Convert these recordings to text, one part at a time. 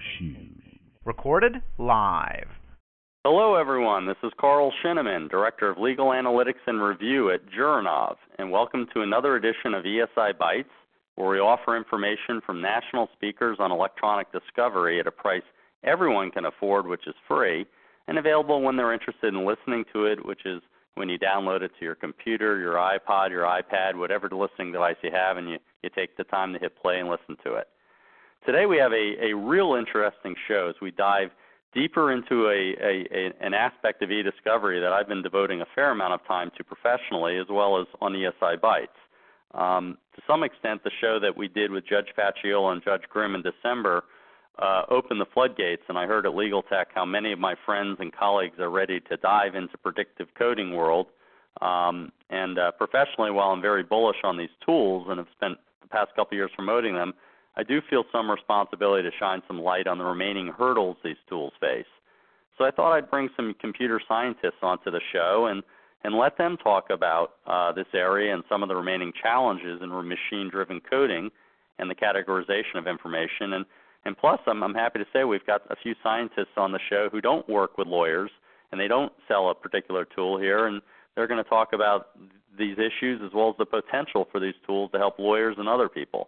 Recorded live. Hello, everyone. This is Carl Shinneman, Director of Legal Analytics and Review at Jurinov, and welcome to another edition of ESI Bytes, where we offer information from national speakers on electronic discovery at a price everyone can afford, which is free, and available when they're interested in listening to it, which is when you download it to your computer, your iPod, your iPad, whatever listening device you have, and you take the time to hit play and listen to it. Today we have a real interesting show as we dive deeper into an aspect of e-discovery that I've been devoting a fair amount of time to professionally, as well as on ESI Bytes. To some extent, the show that we did with Judge Facciolo and Judge Grimm in December opened the floodgates, and I heard at Legal Tech how many of my friends and colleagues are ready to dive into predictive coding world. Professionally, while I'm very bullish on these tools and have spent the past couple of years promoting them, I do feel some responsibility to shine some light on the remaining hurdles these tools face. So I thought I'd bring some computer scientists onto the show and let them talk about this area and some of the remaining challenges in machine-driven coding and the categorization of information. And plus, I'm happy to say we've got a few scientists on the show who don't work with lawyers, and they don't sell a particular tool here, and they're going to talk about these issues as well as the potential for these tools to help lawyers and other people.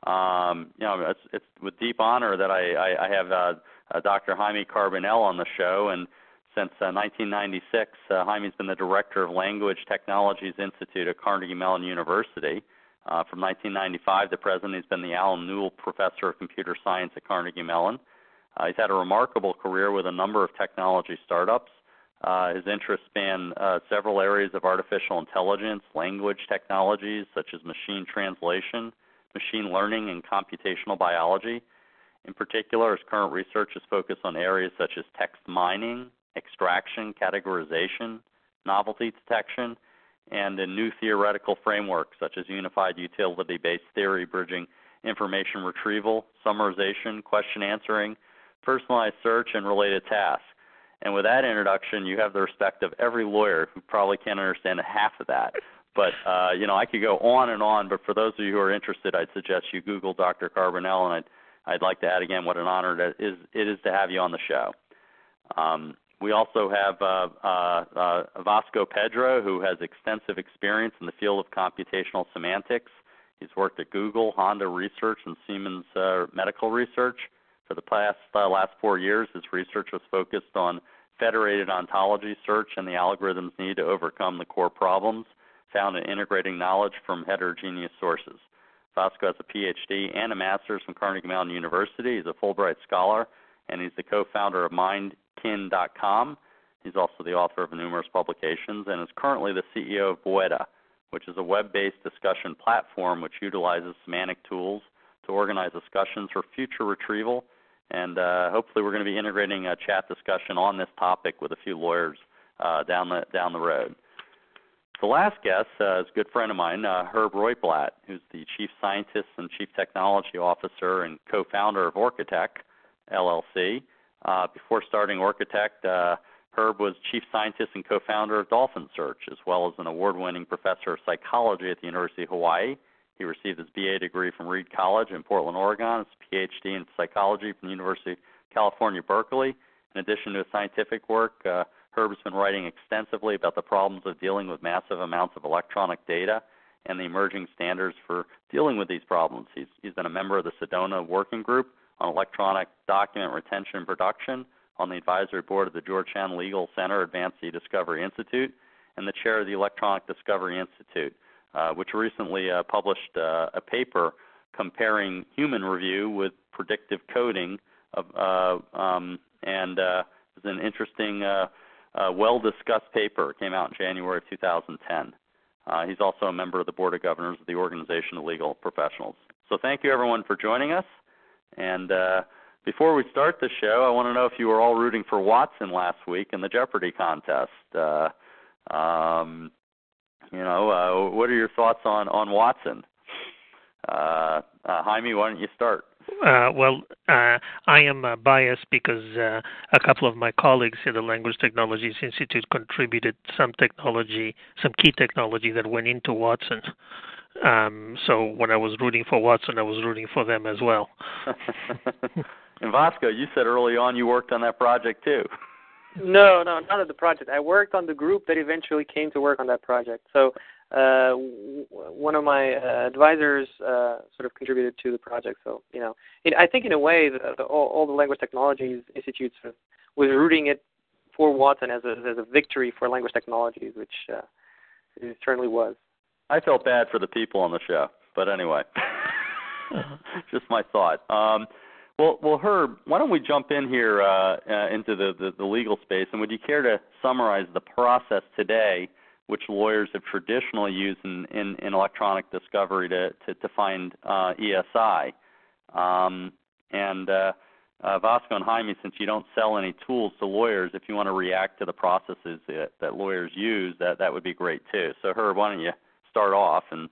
It's with deep honor that I have Dr. Jaime Carbonell on the show, and since 1996, Jaime's been the director of Language Technologies Institute at Carnegie Mellon University. From 1995 to present, he's been the Alan Newell Professor of Computer Science at Carnegie Mellon. He's had a remarkable career with a number of technology startups. His interests span several areas of artificial intelligence, language technologies such as machine translation, machine learning, and computational biology. In particular, his current research is focused on areas such as text mining, extraction, categorization, novelty detection, and in new theoretical frameworks such as unified utility-based theory bridging information retrieval, summarization, question answering, personalized search, and related tasks. And with that introduction, you have the respect of every lawyer who probably can't understand half of that. But, I could go on, but for those of you who are interested, I'd suggest you Google Dr. Carbonell, and I'd like to add again what an honor it is to have you on the show. We also have Vasco Pedro, who has extensive experience in the field of computational semantics. He's worked at Google, Honda Research, and Siemens Medical Research. For the last 4 years, his research was focused on federated ontology search and the algorithms needed to overcome the core problems found in integrating knowledge from heterogeneous sources. Vasco has a PhD and a master's from Carnegie Mellon University. He's a Fulbright scholar, and he's the co-founder of Mindkin.com. He's also the author of numerous publications and is currently the CEO of Boeta, which is a web-based discussion platform which utilizes semantic tools to organize discussions for future retrieval. And hopefully we're going to be integrating a chat discussion on this topic with a few lawyers down the road. The last guest is a good friend of mine, Herb Roitblatt, who's the Chief Scientist and Chief Technology Officer and co-founder of Orcatech, LLC. Before starting Orcatech, Herb was Chief Scientist and co-founder of Dolphin Search, as well as an award-winning professor of psychology at the University of Hawaii. He received his BA degree from Reed College in Portland, Oregon, his PhD in psychology from the University of California, Berkeley. In addition to his scientific work, Herb has been writing extensively about the problems of dealing with massive amounts of electronic data and the emerging standards for dealing with these problems. He's been a member of the Sedona Working Group on Electronic Document Retention and Production, on the advisory board of the Georgetown Legal Center Advanced E-Discovery Institute, and the chair of the Electronic Discovery Institute, which recently published a paper comparing human review with predictive coding, and it's an interesting, well-discussed paper. It came out in January of 2010. He's also a member of the Board of Governors of the Organization of Legal Professionals. So thank you, everyone, for joining us. And before we start the show, I want to know if you were all rooting for Watson last week in the Jeopardy contest. What are your thoughts on Watson? Jaime, why don't you start? I am biased because a couple of my colleagues at the Language Technologies Institute contributed some key technology that went into Watson. So when I was rooting for Watson, I was rooting for them as well. And Vasco, you said early on you worked on that project too. No, not on the project. I worked on the group that eventually came to work on that project. So one of my advisors sort of contributed to the project. So, I think in a way, all the language technologies institutes was rooting it for Watson as a victory for language technologies, which it certainly was. I felt bad for the people on the show, but anyway, just my thought. Well, Herb, why don't we jump in here into the legal space, and would you care to summarize the process today, which lawyers have traditionally used in electronic discovery to find ESI? Vasco and Jaime, since you don't sell any tools to lawyers, if you want to react to the processes that lawyers use, that would be great too. So, Herb, why don't you start off? And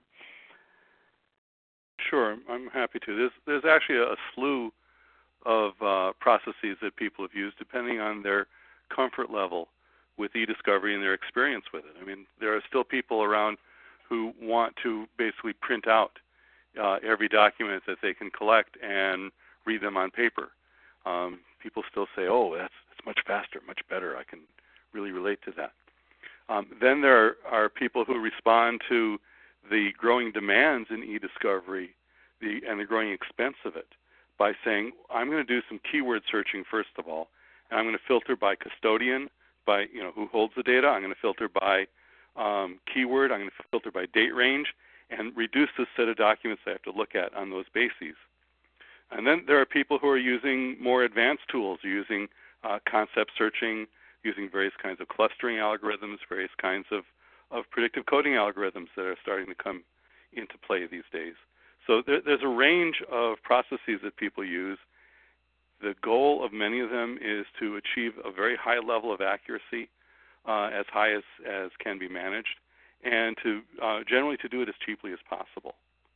Sure, I'm happy to. There's actually a slew of processes that people have used depending on their comfort level with e-discovery and their experience with it. I mean, there are still people around who want to basically print out every document that they can collect and read them on paper. People still say, oh, that's much faster, much better. I can really relate to that. Then there are people who respond to the growing demands in e-discovery and the growing expense of it by saying, I'm going to do some keyword searching first of all, and I'm going to filter by custodian, by who holds the data. I'm going to filter by keyword. I'm going to filter by date range, and reduce the set of documents I have to look at on those bases. And then there are people who are using more advanced tools, using concept searching, using various kinds of clustering algorithms, various kinds of predictive coding algorithms that are starting to come into play these days. So there's a range of processes that people use. The goal of many of them is to achieve a very high level of accuracy, as high as can be managed, and to generally to do it as cheaply as possible.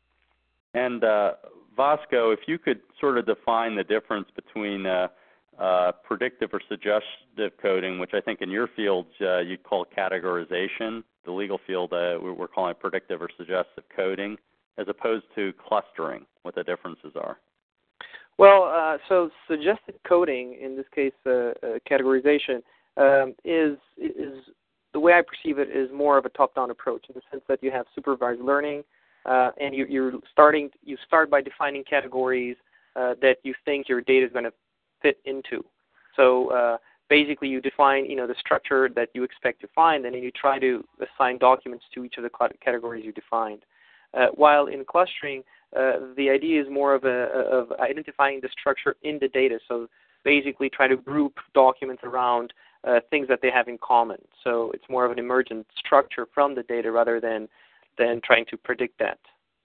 And Vasco, if you could sort of define the difference between predictive or suggestive coding, which I think in your field you'd call categorization. The legal field we're calling it predictive or suggestive coding, as opposed to clustering, what the differences are. Well, so suggested coding, in this case categorization, is the way I perceive it is more of a top-down approach in the sense that you have supervised learning, and you start by defining categories that you think your data is going to fit into. So basically, you define the structure that you expect to find, and then you try to assign documents to each of the categories you defined. While in clustering, the idea is more of identifying the structure in the data. So basically, try to group documents around things that they have in common. So it's more of an emergent structure from the data rather than trying to predict that.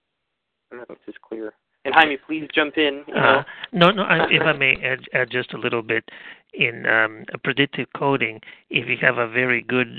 I don't know if this is clear. And Jaime, please jump in. No. If I may add just a little bit, in predictive coding, if you have a very good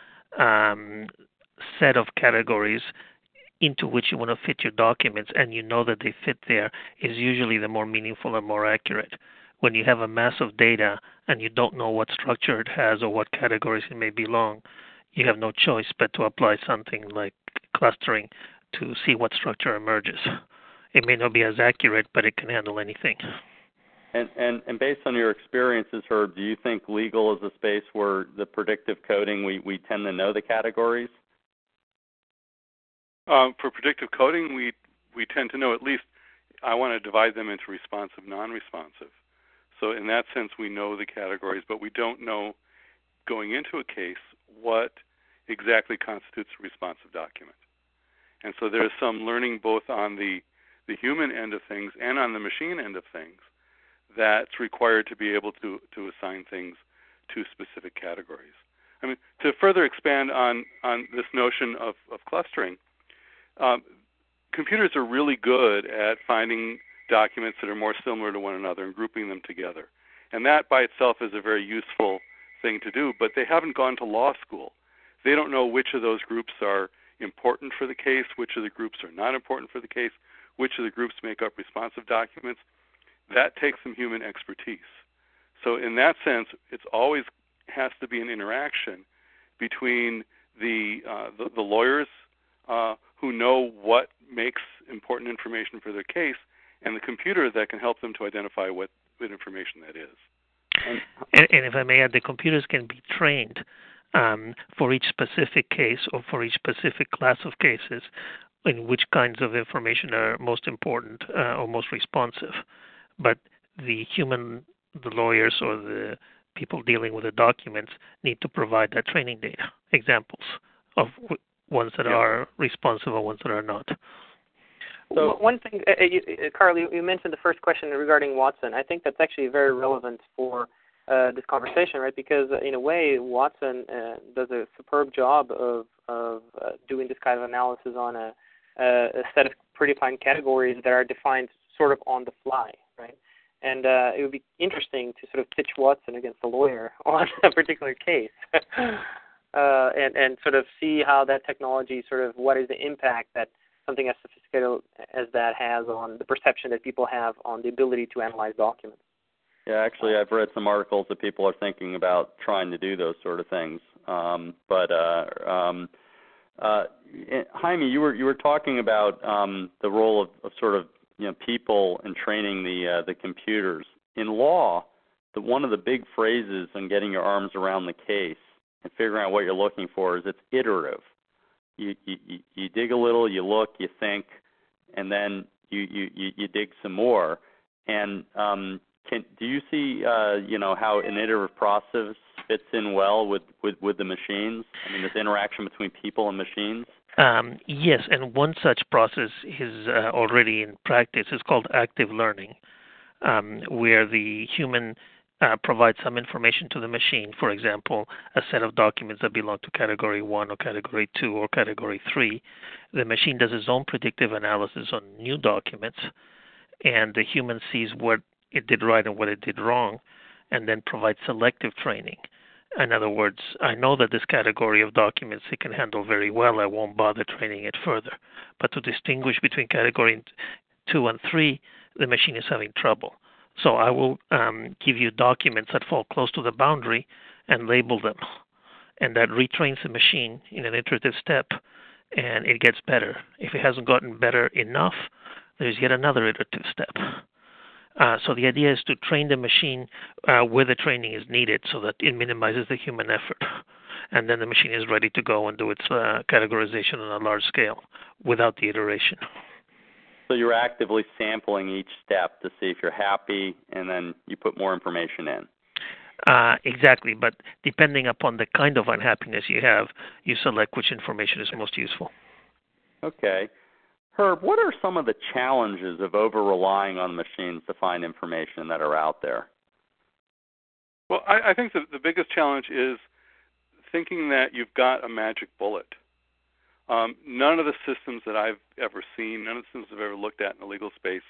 set of categories into which you want to fit your documents, and you know that they fit there, is usually the more meaningful and more accurate. When you have a mass of data and you don't know what structure it has or what categories it may belong, you have no choice but to apply something like clustering to see what structure emerges. It may not be as accurate, but it can handle anything. And based on your experiences, Herb, do you think legal is a space where the predictive coding, we tend to know the categories? For predictive coding, we tend to know at least. I want to divide them into responsive, non-responsive. So in that sense, we know the categories, but we don't know going into a case what exactly constitutes a responsive document. And so there's some learning both on the human end of things and on the machine end of things that's required to be able to assign things to specific categories. I mean, to further expand on this notion of clustering, computers are really good at finding documents that are more similar to one another and grouping them together. And that by itself is a very useful thing to do, but they haven't gone to law school. They don't know which of those groups are important for the case, which of the groups are not important for the case, which of the groups make up responsive documents. That takes some human expertise. So in that sense, it's always has to be an interaction between the lawyers who know what makes important information for their case, and the computer that can help them to identify what information that is. And if I may add, the computers can be trained for each specific case or for each specific class of cases in which kinds of information are most important or most responsive. But the lawyers or the people dealing with the documents need to provide that training data, examples of ones that are responsive and ones that are not. So one thing, Carl, you mentioned the first question regarding Watson. I think that's actually very relevant for this conversation, right? Because in a way, Watson does a superb job of doing this kind of analysis on a set of predefined categories that are defined sort of on the fly, right? And it would be interesting to sort of pitch Watson against a lawyer on a particular case, and sort of see how that technology what is the impact that something as sophisticated as that has on the perception that people have on the ability to analyze documents. Yeah, actually, I've read some articles that people are thinking about trying to do those sort of things. Jaime, you were talking about the role of sort of people and training the computers. In law, one of the big phrases in getting your arms around the case and figuring out what you're looking for is it's iterative. You dig a little, you look, you think, and then you dig some more. And do you see how an iterative process fits in well with the machines? I mean, this interaction between people and machines. Yes, and one such process is already in practice. It's called active learning, where the human provides some information to the machine. For example, a set of documents that belong to Category 1 or Category 2 or Category 3. The machine does its own predictive analysis on new documents, and the human sees what it did right and what it did wrong, and then provides selective training. In other words, I know that this category of documents it can handle very well. I won't bother training it further. But to distinguish between Category 2 and 3, the machine is having trouble. So I will give you documents that fall close to the boundary and label them. And that retrains the machine in an iterative step, and it gets better. If it hasn't gotten better enough, there's yet another iterative step. So the idea is to train the machine where the training is needed so that it minimizes the human effort. And then the machine is ready to go and do its categorization on a large scale without the iteration. So you're actively sampling each step to see if you're happy, and then you put more information in. Exactly, but depending upon the kind of unhappiness you have, you select which information is most useful. Okay. Herb, what are some of the challenges of over-relying on machines to find information that are out there? Well, I think the biggest challenge is thinking that you've got a magic bullet. None of the systems that I've ever seen, none of the systems I've ever looked at in the legal space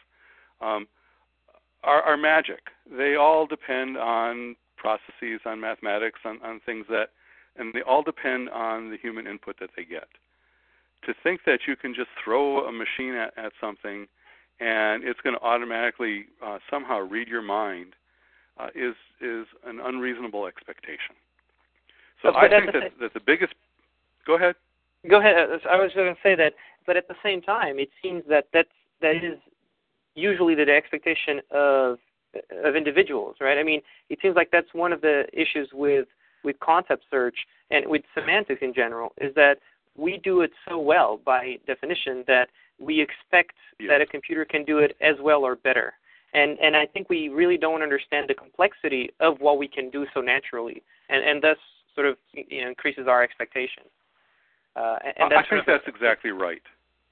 are magic. They all depend on processes, on mathematics, on things and they all depend on the human input that they get. To think that you can just throw a machine at something and it's going to automatically somehow read your mind is an unreasonable expectation. So I think that the biggest... Go ahead. Go ahead. I was going to say that, but at the same time, it seems that is usually the expectation of individuals, right? I mean, it seems like that's one of the issues with concept search and with semantics in general, is that we do it so well by definition that we expect that a computer can do it as well or better. And I think we really don't understand the complexity of what we can do so naturally, and thus sort of increases our expectation. And I think that's exactly right.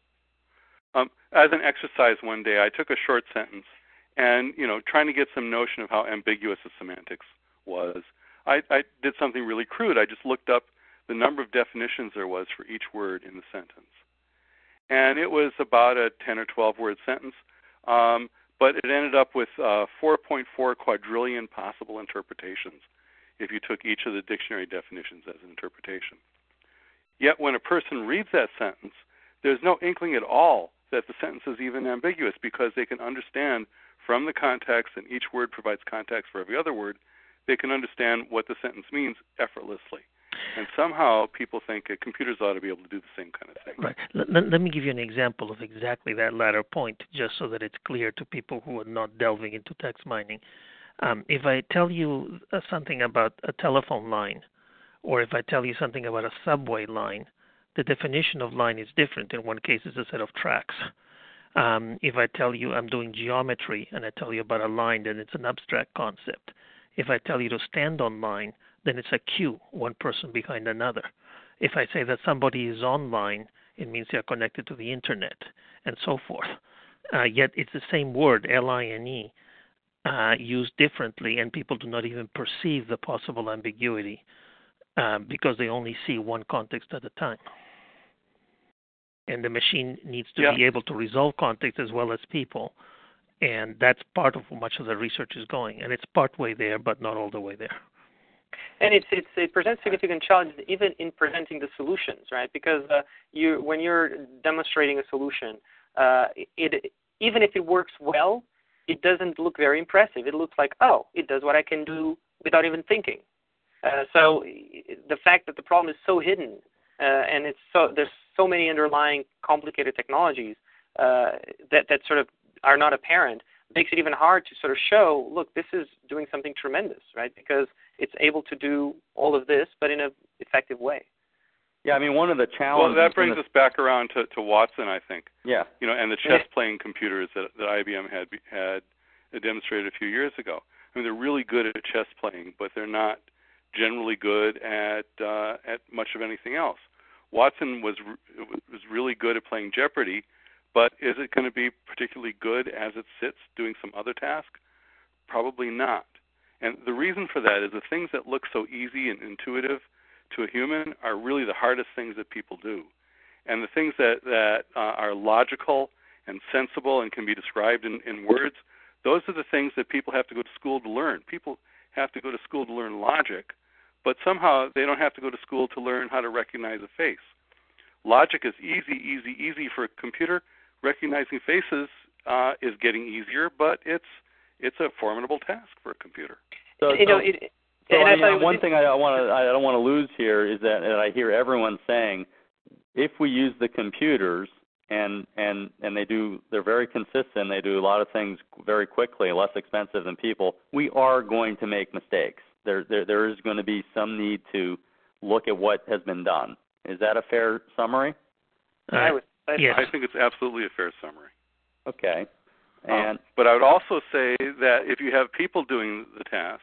As an exercise one day, I took a short sentence and, trying to get some notion of how ambiguous the semantics was, I did something really crude. I just looked up the number of definitions there was for each word in the sentence. And it was about a 10 or 12 word sentence, but it ended up with 4.4 quadrillion possible interpretations if you took each of the dictionary definitions as an interpretation. Yet when a person reads that sentence, there's no inkling at all that the sentence is even ambiguous, because they can understand from the context, and each word provides context for every other word, they can understand what the sentence means effortlessly. And somehow people think computers ought to be able to do the same kind of thing. Right. Let me give you an example of exactly that latter point, just so that it's clear to people who are not delving into text mining. If I tell you something about a telephone line, or if I tell you something about a subway line, the definition of line is different. In one case, it's a set of tracks. If I tell you I'm doing geometry and I tell you about a line, then it's an abstract concept. If I tell you to stand on line, then it's a queue, one person behind another. If I say that somebody is online, it means they are connected to the internet, and so forth. Yet it's the same word, line, used differently, and people do not even perceive the possible ambiguity because they only see one context at a time. And the machine needs to be able to resolve context as well as people. And that's part of much of the research is going. And it's part way there, but not all the way there. And it presents significant challenges even in presenting the solutions, right? Because when you're demonstrating a solution, even if it works well, it doesn't look very impressive. It looks like, oh, it does what I can do without even thinking. So the fact that the problem is so hidden and there's so many underlying complicated technologies that sort of are not apparent makes it even hard to sort of show, look, this is doing something tremendous, right? Because it's able to do all of this, but in an effective way. Yeah, I mean, one of the challenges... Well, that brings us back around to Watson, I think. Yeah. And the chess-playing computers that IBM had demonstrated a few years ago. I mean, they're really good at chess playing, but they're not generally good at much of anything else. Watson was really good at playing Jeopardy, but is it going to be particularly good as it sits doing some other task? Probably not. And the reason for that is the things that look so easy and intuitive to a human are really the hardest things that people do. And the things that are logical and sensible and can be described in words, those are the things that people have to go to school to learn. People have to go to school to learn logic, but somehow they don't have to go to school to learn how to recognize a face. Logic is easy for a computer. Recognizing faces is getting easier, but it's a formidable task for a computer. One thing I don't want to lose here is that I hear everyone saying, if we use the computers and they're very consistent, they do a lot of things very quickly, less expensive than people, we are going to make mistakes. There is going to be some need to look at what has been done. Is that a fair summary? Yes. I think it's absolutely a fair summary. Okay. But I would also say that if you have people doing the task,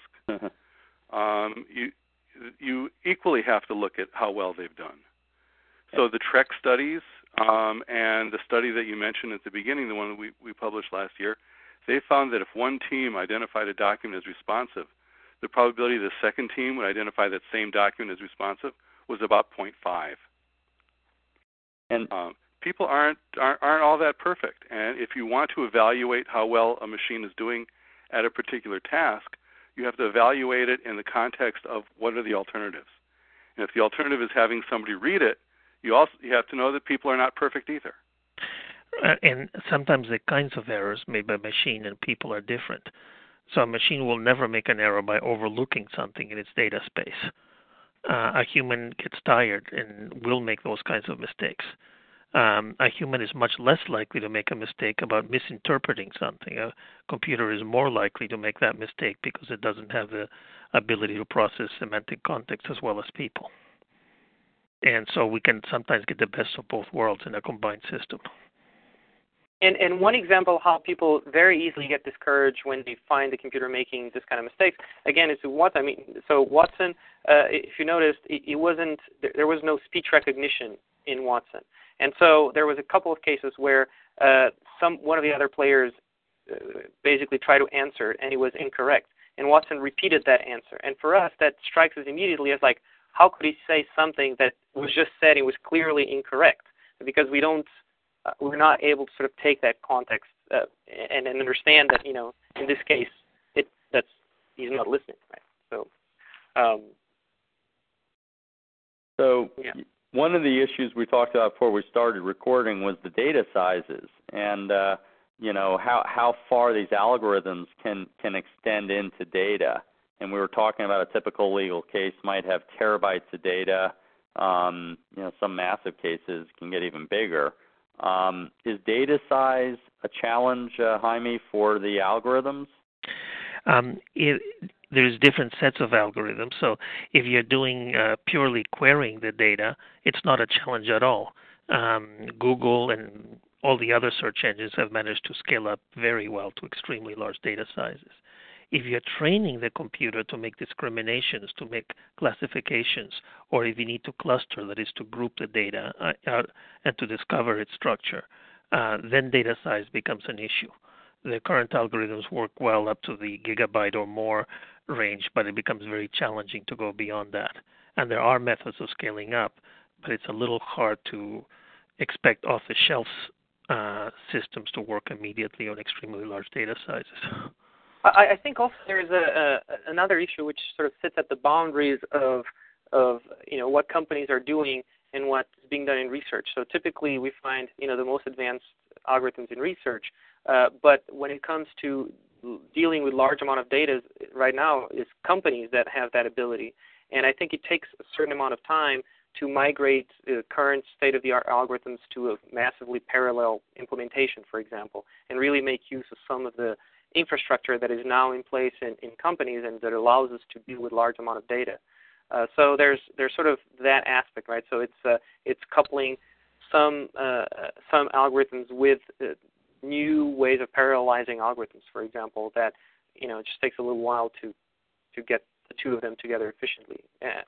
you equally have to look at how well they've done. So the TREC studies and the study that you mentioned at the beginning, the one that we published last year, they found that if one team identified a document as responsive, the probability the second team would identify that same document as responsive was about 0.5. And people aren't all that perfect. And if you want to evaluate how well a machine is doing at a particular task, you have to evaluate it in the context of what are the alternatives. And if the alternative is having somebody read it, you have to know that people are not perfect either. And sometimes the kinds of errors made by machine and people are different. So a machine will never make an error by overlooking something in its data space. A human gets tired and will make those kinds of mistakes. A human is much less likely to make a mistake about misinterpreting something. A computer is more likely to make that mistake because it doesn't have the ability to process semantic context as well as people. And so we can sometimes get the best of both worlds in a combined system. And one example how people very easily get discouraged when they find the computer making this kind of mistakes, again, is Watson. I mean, so Watson, if you noticed, there was no speech recognition in Watson. And so there was a couple of cases where one of the other players basically tried to answer and it was incorrect. And Watson repeated that answer. And for us, that strikes us immediately as like, how could he say something that was just said and was clearly incorrect? Because we're not able to sort of take that context and understand that, in this case, he's not listening, right? So, yeah. One of the issues we talked about before we started recording was the data sizes and, how far these algorithms can extend into data. and we were talking about a typical legal case might have terabytes of data. Some massive cases can get even bigger. Is data size a challenge, Jaime, for the algorithms? There's different sets of algorithms. So if you're doing purely querying the data, it's not a challenge at all. Google and all the other search engines have managed to scale up very well to extremely large data sizes. If you're training the computer to make discriminations, to make classifications, or if you need to cluster, that is to group the data and to discover its structure, then data size becomes an issue. The current algorithms work well up to the gigabyte or more range, but it becomes very challenging to go beyond that. And there are methods of scaling up, but it's a little hard to expect off-the-shelf systems to work immediately on extremely large data sizes. I think also there's another issue which sort of sits at the boundaries of what companies are doing and what's being done in research. So typically we find the most advanced algorithms in research, but when it comes to dealing with large amount of data right now, is companies that have that ability. And I think it takes a certain amount of time to migrate current state-of-the-art algorithms to a massively parallel implementation, for example, and really make use of some of the infrastructure that is now in place in companies and that allows us to deal with large amount of data. So there's sort of that aspect, right? So it's coupling some algorithms with new ways of parallelizing algorithms, for example, that it just takes a little while to get the two of them together efficiently.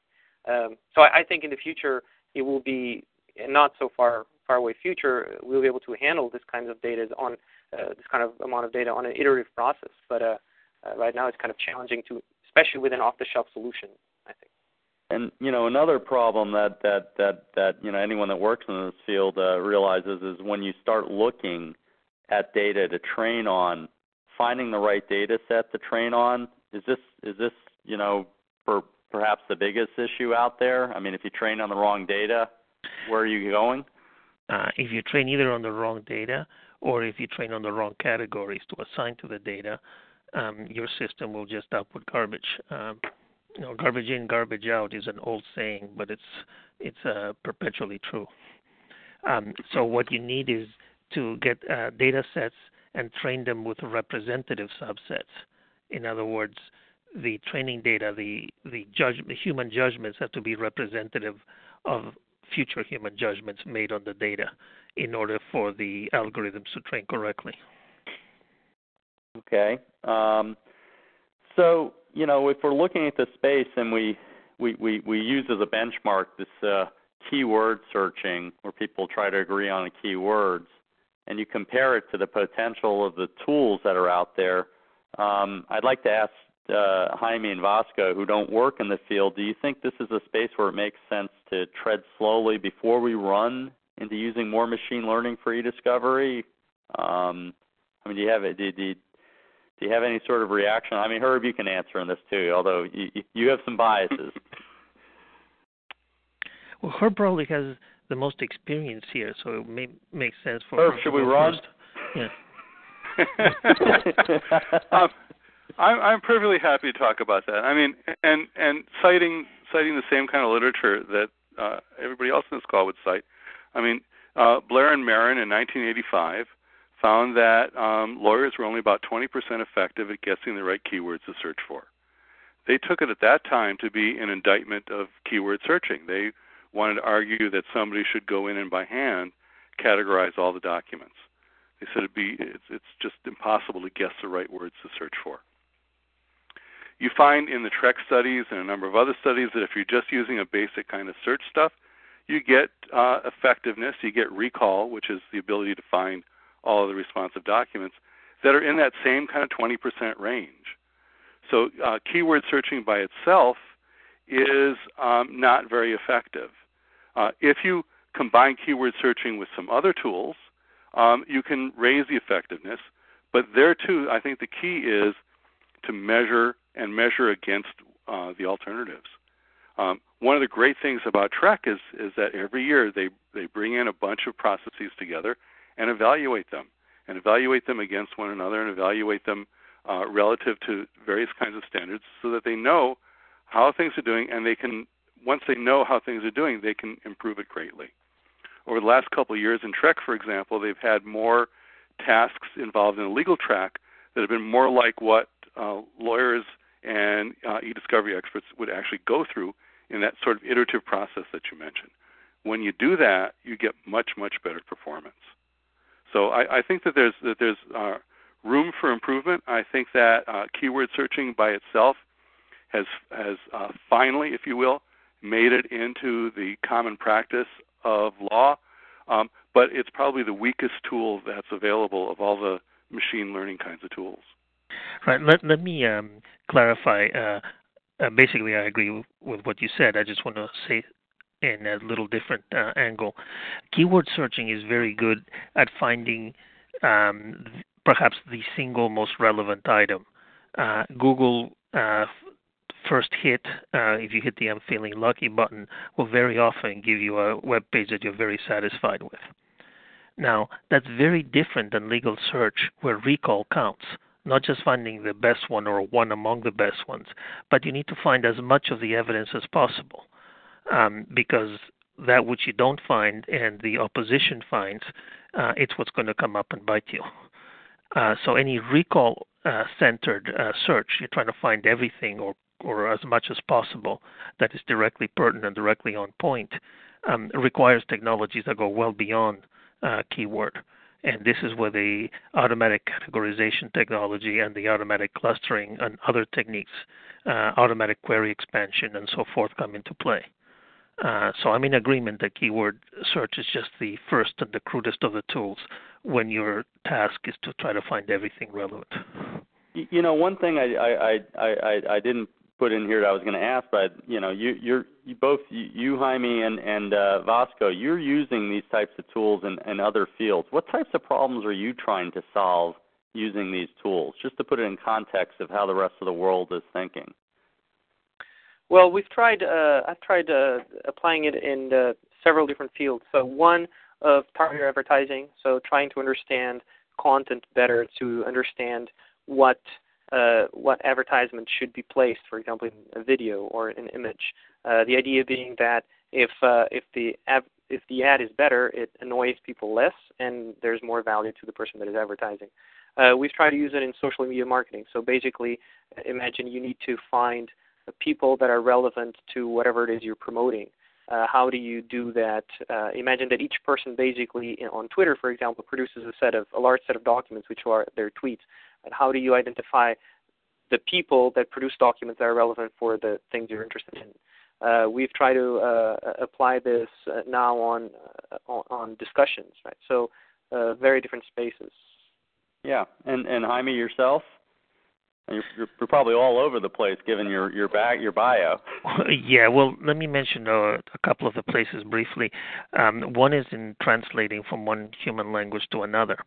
So I think in the future it will be not so far away future we'll be able to handle this kind of data on this kind of amount of data on an iterative process. But right now it's kind of challenging to, especially with an off-the-shelf solution, I think. And another problem that anyone that works in this field realizes is when you start looking at data to train on, finding the right data set to train on, is this perhaps the biggest issue out there? I mean, if you train on the wrong data, where are you going? If you train either on the wrong data or if you train on the wrong categories to assign to the data, your system will just output garbage. Garbage in, garbage out is an old saying, but it's perpetually true. So what you need is to get data sets and train them with representative subsets. In other words, the training data, the human judgments have to be representative of future human judgments made on the data in order for the algorithms to train correctly. Okay. So, if we're looking at the space and we use as a benchmark this keyword searching where people try to agree on the keywords, and you compare it to the potential of the tools that are out there, I'd like to ask Jaime and Vasco, who don't work in the field, do you think this is a space where it makes sense to tread slowly before we run into using more machine learning for e-discovery? Do you have any sort of reaction? I mean, Herb, you can answer on this too, although you have some biases. Well, Herb probably has the most experience here, so it may make sense for Herb, should we run? Yeah. I'm perfectly happy to talk about that. I mean, and citing the same kind of literature that everybody else in this call would cite. I mean, Blair and Marin in 1985 found that lawyers were only about 20% effective at guessing the right keywords to search for. They took it at that time to be an indictment of keyword searching. They wanted to argue that somebody should go in and by hand categorize all the documents. They said it's just impossible to guess the right words to search for. You find in the TREC studies and a number of other studies that if you're just using a basic kind of search stuff, you get effectiveness, you get recall, which is the ability to find all of the responsive documents that are in that same kind of 20% range. So keyword searching by itself is not very effective. If you combine keyword searching with some other tools, you can raise the effectiveness. But there, too, I think the key is to measure against the alternatives. One of the great things about TREC is that every year they bring in a bunch of processes together and evaluate them against one another and evaluate them relative to various kinds of standards, so that they know how things are doing, and they can, once they know how things are doing, they can improve it greatly. Over the last couple of years in TREC, for example, they've had more tasks involved in a legal track that have been more like what lawyers and e-discovery experts would actually go through in that sort of iterative process that you mentioned. When you do that, you get much, much better performance. So I think that there's room for improvement. I think that keyword searching by itself has finally, if you will, made it into the common practice of law, but it's probably the weakest tool that's available of all the machine learning kinds of tools. Right. Let me clarify. Basically, I agree with what you said. I just want to say in a little different angle. Keyword searching is very good at finding perhaps the single most relevant item. Google first hit, if you hit the I'm feeling lucky button, will very often give you a web page that you're very satisfied with. Now, that's very different than legal search, where recall counts. Not just finding the best one or one among the best ones, but you need to find as much of the evidence as possible, because that which you don't find and the opposition finds, it's what's going to come up and bite you. So any recall-centered search, you're trying to find everything or as much as possible that is directly pertinent, directly on point, requires technologies that go well beyond keyword. And this is where the automatic categorization technology and the automatic clustering and other techniques, automatic query expansion and so forth, come into play. So I'm in agreement that keyword search is just the first and the crudest of the tools when your task is to try to find everything relevant. You know, one thing I didn't put in here that I was going to ask, but you know, you both, Jaime and Vasco, you're using these types of tools in other fields. What types of problems are you trying to solve using these tools? Just to put it in context of how the rest of the world is thinking. Well, I've tried applying it in several different fields. So one of targeted advertising, so trying to understand content better, to understand what advertisements should be placed, for example, in a video or an image. The idea being that if the ad is better, it annoys people less, and there's more value to the person that is advertising. We've tried to use it in social media marketing. So basically, imagine you need to find people that are relevant to whatever it is you're promoting. How do you do that? Imagine that each person basically on Twitter, for example, produces a large set of documents, which are their tweets. And how do you identify the people that produce documents that are relevant for the things you're interested in? We've tried to apply this now on discussions, right? So very different spaces. Yeah, and Jaime, yourself? You're probably all over the place, given your bio. Yeah, well, let me mention a couple of the places briefly. One is in translating from one human language to another.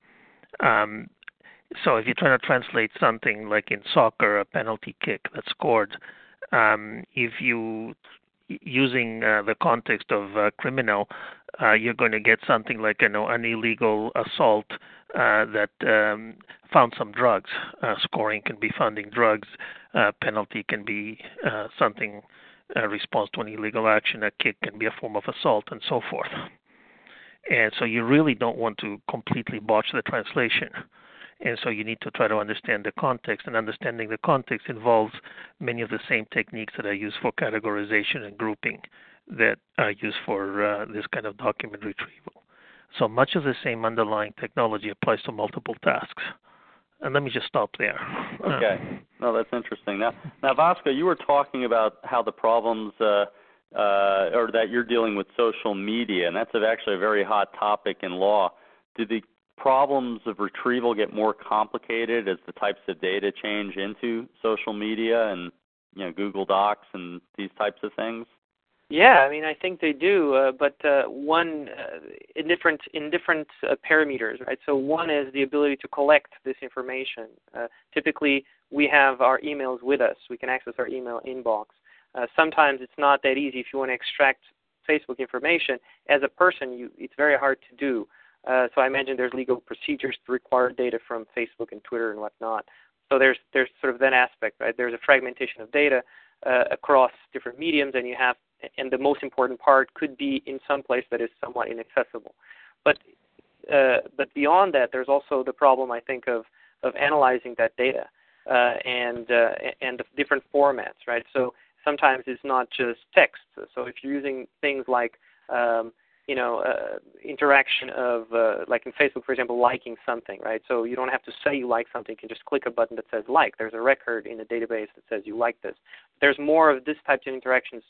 So if you're trying to translate something like in soccer, a penalty kick that's scored, if you using the context of criminal, you're going to get something like an illegal assault that found some drugs. Scoring can be finding drugs. Penalty can be something response to an illegal action. A kick can be a form of assault, and so forth. And so you really don't want to completely botch the translation. And so you need to try to understand the context, and understanding the context involves many of the same techniques that are used for categorization and grouping that are used for this kind of document retrieval. So much of the same underlying technology applies to multiple tasks. And let me just stop there. Okay. No, that's interesting. Now, Vasco, you were talking about how the problems or that you're dealing with social media, and that's actually a very hot topic in law. Do the problems of retrieval get more complicated as the types of data change into social media and Google Docs and these types of things? Yeah, I mean, I think they do, but one in different parameters, right? So one is the ability to collect this information. Typically, we have our emails with us. We can access our email inbox. Sometimes it's not that easy. If you want to extract Facebook information as a person, it's very hard to do. So I imagine there's legal procedures to require data from Facebook and Twitter and whatnot. So there's sort of that aspect, right? There's a fragmentation of data across different mediums, and the most important part could be in some place that is somewhat inaccessible. But beyond that, there's also the problem, I think, of analyzing that data and the different formats, right? So sometimes it's not just text. So if you're using things like interaction of, like in Facebook, for example, liking something, right? So you don't have to say you like something. You can just click a button that says like. There's a record in the database that says you like this. There's more of this types of interactions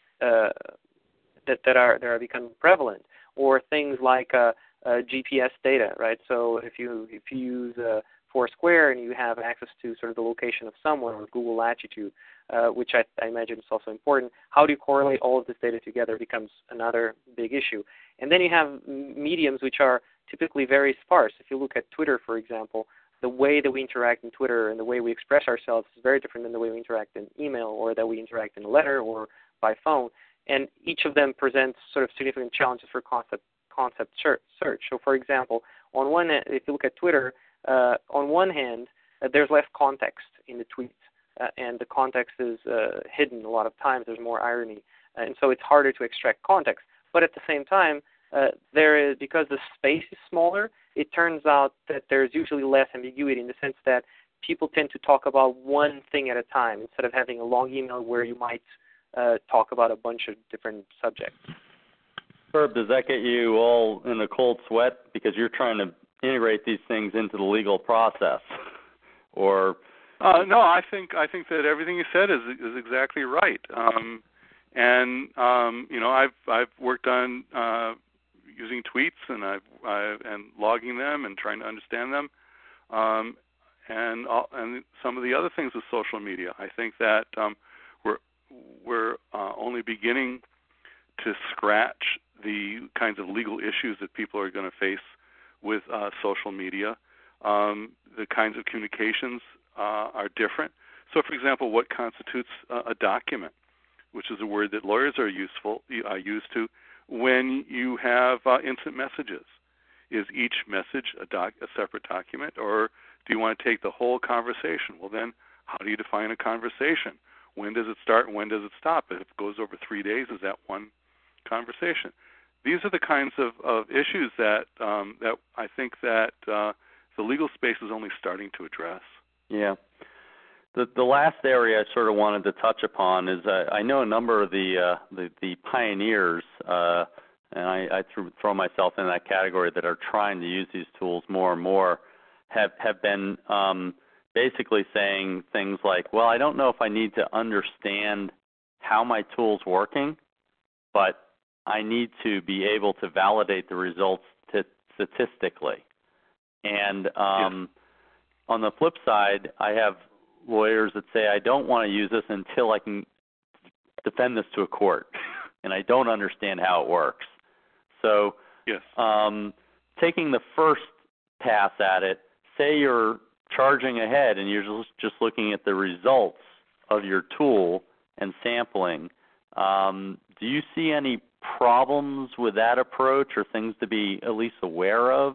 that are becoming prevalent, or things like GPS data, right? So if you use Foursquare and you have access to sort of the location of someone, or Google Latitude, which I imagine is also important, how do you correlate all of this data together becomes another big issue. And then you have mediums which are typically very sparse. If you look at Twitter, for example, the way that we interact in Twitter and the way we express ourselves is very different than the way we interact in email, or that we interact in a letter or by phone. And each of them presents sort of significant challenges for concept search. So, for example, on one end, if you look at Twitter, on one hand, there's less context in the tweets, and the context is hidden a lot of times. There's more irony, and so it's harder to extract context. But at the same time, there is, because the space is smaller, it turns out that there's usually less ambiguity, in the sense that people tend to talk about one thing at a time instead of having a long email where you might talk about a bunch of different subjects. Herb, does that get you all in a cold sweat because you're trying to integrate these things into the legal process? Or no, I think that everything you said is exactly right. I've worked on using tweets and logging them and trying to understand them, and some of the other things with social media. I think that we're only beginning to scratch the kinds of legal issues that people are going to face with social media. The kinds of communications are different. So, for example, what constitutes a document, which is a word that lawyers are used to when you have instant messages. Is each message a separate document, or do you want to take the whole conversation? Well, then, how do you define a conversation? When does it start and when does it stop? If it goes over 3 days, is that one conversation? These are the kinds of issues that I think that the legal space is only starting to address. Yeah. The last area I sort of wanted to touch upon is I know a number of the pioneers, and I throw myself in that category, that are trying to use these tools more and more, have been basically saying things like, well, I don't know if I need to understand how my tool's working, but I need to be able to validate the results statistically. And yes. On the flip side, I have lawyers that say, I don't want to use this until I can defend this to a court, and I don't understand how it works. So yes. Taking the first pass at it, say you're charging ahead and you're just looking at the results of your tool and sampling, do you see any problems with that approach, or things to be at least aware of?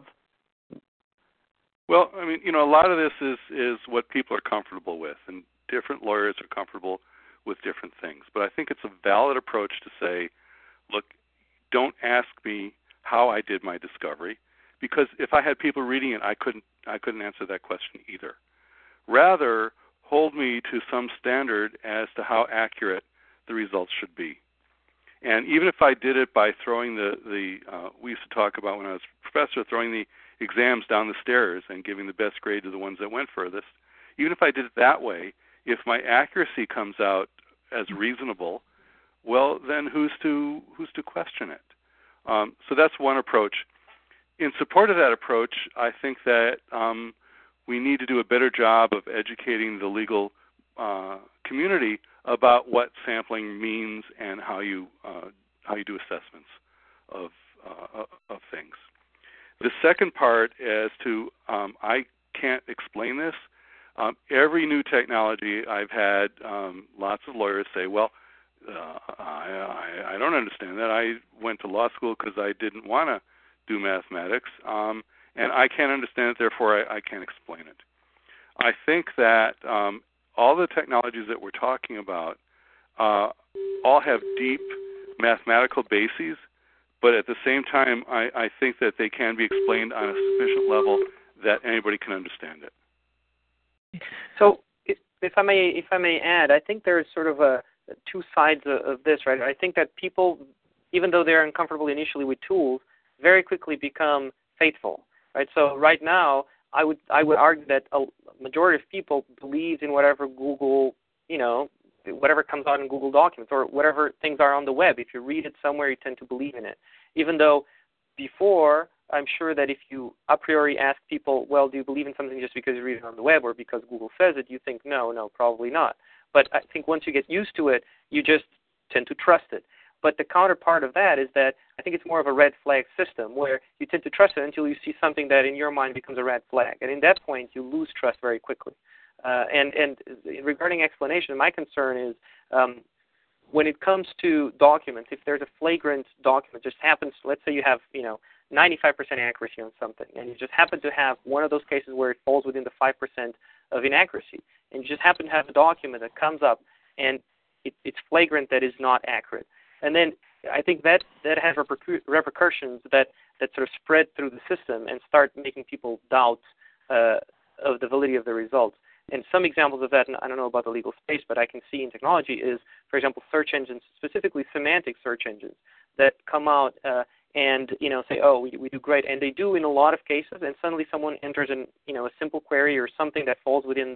Well, I mean, a lot of this is what people are comfortable with, and different lawyers are comfortable with different things. But I think it's a valid approach to say, look, don't ask me how I did my discovery, because if I had people reading it, I couldn't answer that question either. Rather, hold me to some standard as to how accurate the results should be. And even if I did it by throwing we used to talk about when I was a professor, throwing the exams down the stairs and giving the best grade to the ones that went furthest, even if I did it that way, if my accuracy comes out as reasonable, well, then who's to question it? So that's one approach. In support of that approach, I think that we need to do a better job of educating the legal community about what sampling means and how you do assessments of things. The second part as to I can't explain this. Every new technology, I've had lots of lawyers say, well, I don't understand that. I went to law school because I didn't want to do mathematics, and I can't understand it, therefore I can't explain it. I think that all the technologies that we're talking about all have deep mathematical bases, but at the same time, I think that they can be explained on a sufficient level that anybody can understand it. So, if I may add, I think there's sort of two sides of this, right? I think that people, even though they're uncomfortable initially with tools, very quickly become faithful, right? So right now, I would argue that a majority of people believe in whatever Google, whatever comes out in Google Documents or whatever things are on the web. If you read it somewhere, you tend to believe in it. Even though before, I'm sure that if you a priori ask people, well, do you believe in something just because you read it on the web or because Google says it, you think, no, probably not. But I think once you get used to it, you just tend to trust it. But the counterpart of that is that I think it's more of a red flag system where you tend to trust it until you see something that in your mind becomes a red flag. And in that point, you lose trust very quickly. And regarding explanation, my concern is when it comes to documents, if there's a flagrant document, just happens, let's say you have, 95% accuracy on something, and you just happen to have one of those cases where it falls within the 5% of inaccuracy, and you just happen to have a document that comes up and it's flagrant that is not accurate. And then I think that has repercussions that sort of spread through the system and start making people doubt of the validity of the results. And some examples of that, and I don't know about the legal space, but I can see in technology is, for example, search engines, specifically semantic search engines, that come out and say, oh, we do great, and they do in a lot of cases. And suddenly someone enters a simple query or something that falls within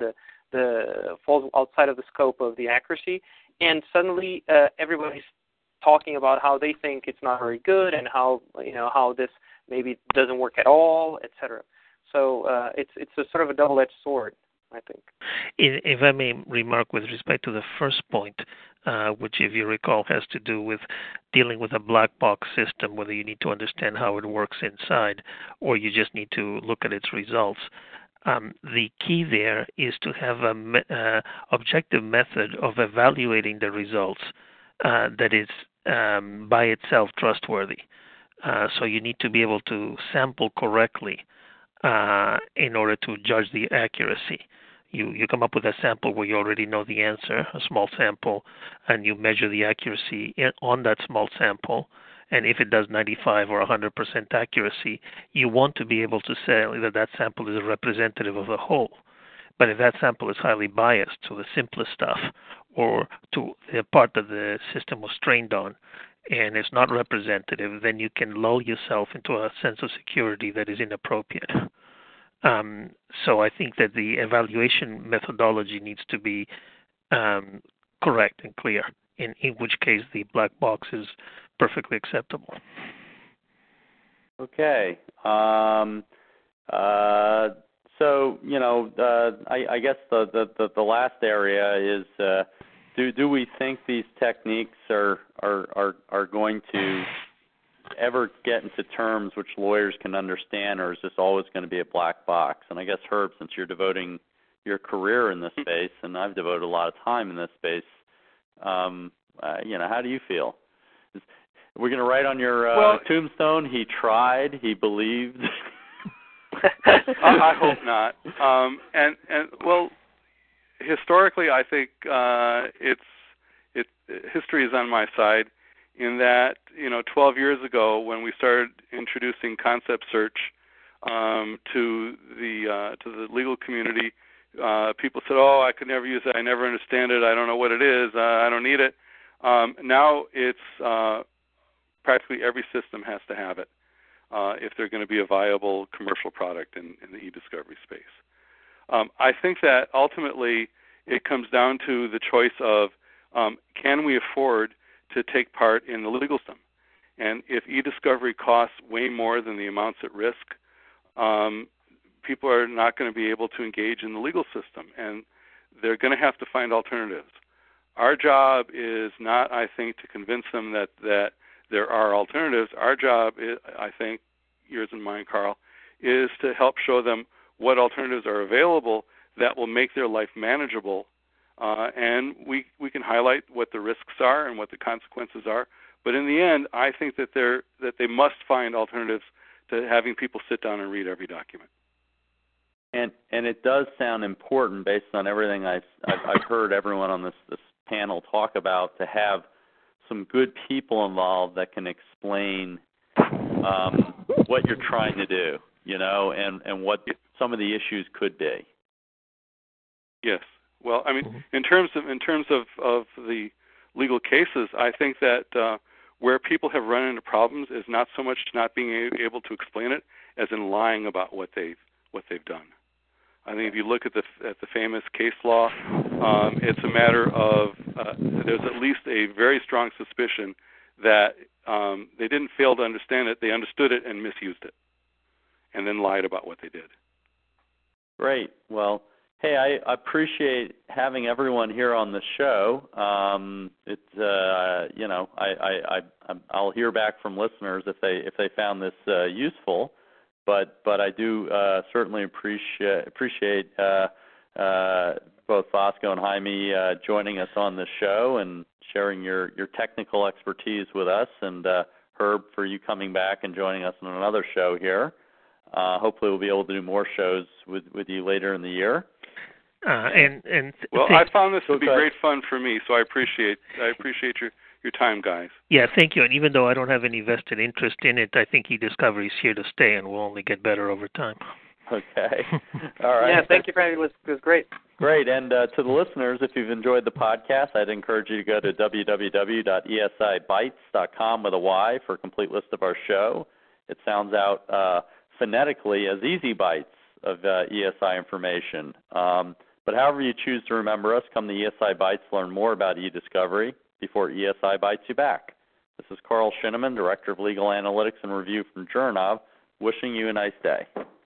falls outside of the scope of the accuracy, and suddenly everybody's talking about how they think it's not very good and how this maybe doesn't work at all, etc. So it's a sort of a double-edged sword, I think. If I may remark with respect to the first point, which, if you recall, has to do with dealing with a black box system, whether you need to understand how it works inside or you just need to look at its results. The key there is to have an objective method of evaluating the results that is by itself trustworthy. So you need to be able to sample correctly in order to judge the accuracy. You come up with a sample where you already know the answer, a small sample, and you measure the accuracy on that small sample. And if it does 95 or 100% accuracy, you want to be able to say that sample is representative of the whole. But if that sample is highly biased to the simplest stuff or to the part that the system was trained on and it's not representative, then you can lull yourself into a sense of security that is inappropriate. So I think that the evaluation methodology needs to be correct and clear, in which case the black box is perfectly acceptable. Okay. So I guess the last area is do we think these techniques are going to ever get into terms which lawyers can understand, or is this always going to be a black box? And I guess, Herb, since you're devoting your career in this space, and I've devoted a lot of time in this space, how do you feel? We're going to write on your tombstone, he tried, he believed. I hope not. And historically, I think history is on my side. In that, 12 years ago, when we started introducing concept search to the legal community, people said, "Oh, I could never use it. I never understand it. I don't know what it is. I don't need it." Now it's practically every system has to have it if they're going to be a viable commercial product in the e-discovery space. I think that ultimately it comes down to the choice of can we afford to take part in the legal system. And if e-discovery costs way more than the amounts at risk, people are not going to be able to engage in the legal system, and they're going to have to find alternatives. Our job is not, I think, to convince them that there are alternatives. Our job, I think, yours and mine, Carl, is to help show them what alternatives are available that will make their life manageable. And we can highlight what the risks are and what the consequences are. But in the end, I think that they must find alternatives to having people sit down and read every document. And it does sound important, based on everything I've heard everyone on this panel talk about, to have some good people involved that can explain what you're trying to do, and what some of the issues could be. Yes. Well, I mean, in terms of the legal cases, I think that where people have run into problems is not so much not being able to explain it as in lying about what they've done. I think if you look at the famous case law, it's a matter of there's at least a very strong suspicion that they didn't fail to understand it; they understood it and misused it, and then lied about what they did. Great. Well, hey, I appreciate having everyone here on the show. I'll hear back from listeners if they found this useful. But I do certainly appreciate both Vasco and Jaime joining us on the show and sharing your technical expertise with us, and Herb, for you coming back and joining us on another show here. Hopefully we'll be able to do more shows with you later in the year. I found this to be great fun for me, so I appreciate your time, guys. Yeah, thank you. And even though I don't have any vested interest in it, I think eDiscovery is here to stay, and will only get better over time. Okay. All right. Yeah, thank you for having me. It was great. Great. And to the listeners, if you've enjoyed the podcast, I'd encourage you to go to www.esibytes.com with a Y for a complete list of our show. It sounds out phonetically as Easy Bytes of ESI information. But however you choose to remember us, come to ESI Bytes to learn more about eDiscovery before ESI bites you back. This is Carl Shinneman, Director of Legal Analytics and Review from Jurnov, wishing you a nice day.